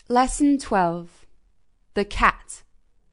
Lesson 12. The Cat.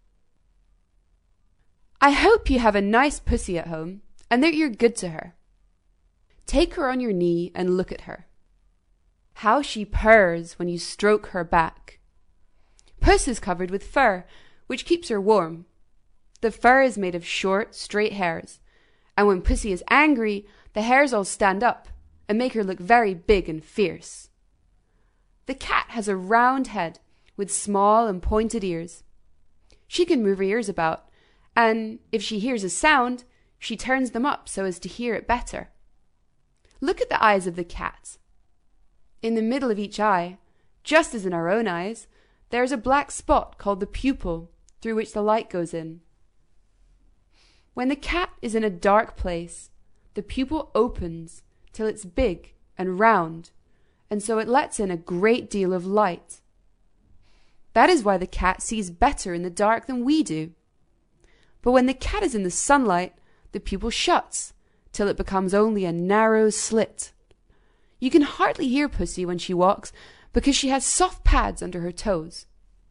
I hope you have a nice pussy at home and that you're good to her. Take her on your knee and look at her. How she purrs when you stroke her back. Puss is covered with fur, which keeps her warm. The fur is made of short, straight hairs, and when Pussy is angry, the hairs all stand up and make her look very big and fierce. The cat has a round head with small and pointed ears. She can move her ears about, and if she hears a sound, she turns them up so as to hear it better. Look at the eyes of the cat. In the middle of each eye, just as in our own eyes, there is a black spot called the pupil through which the light goes in. When the cat is in a dark place, the pupil opens till it's big and round, and so it lets in a great deal of light. That is why the cat sees better in the dark than we do. But when the cat is in the sunlight, the pupil shuts till it becomes only a narrow slit. You can hardly hear Pussy when she walks because she has soft pads under her toes.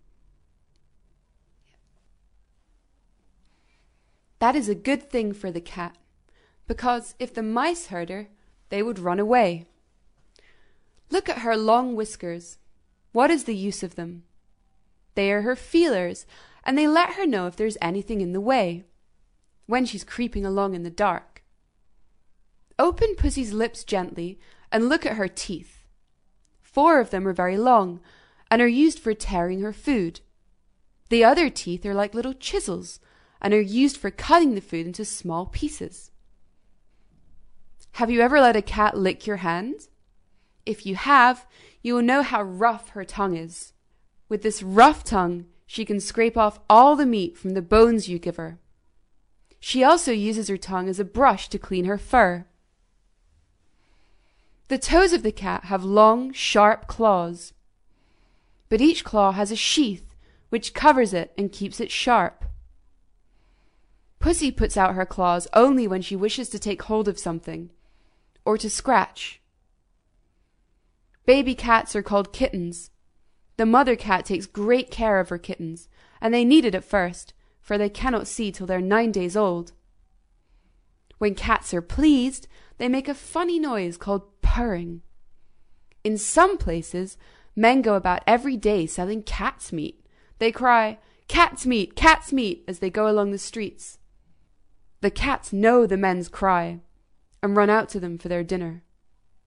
That is a good thing for the cat, because if the mice heard her, they would run away. Look at her long whiskers. What is the use of them? They are her feelers, and they let her know if there's anything in the way, when she's creeping along in the dark. Open Pussy's lips gently and look at her teeth. 4 of them are very long and are used for tearing her food. The other teeth are like little chisels and are used for cutting the food into small pieces. Have you ever let a cat lick your hand? If you have, you will know how rough her tongue is. With this rough tongue, she can scrape off all the meat from the bones you give her. She also uses her tongue as a brush to clean her fur. The toes of the cat have long, sharp claws, but each claw has a sheath which covers it and keeps it sharp. Pussy puts out her claws only when she wishes to take hold of something, or to scratch. Baby cats are called kittens. The mother cat takes great care of her kittens, and they need it at first, for they cannot see till they're 9 days old. When cats are pleased, they make a funny noise called purring. In some places, men go about every day selling cat's meat. They cry, cat's meat, as they go along the streets. The cats know the men's cry and run out to them for their dinner.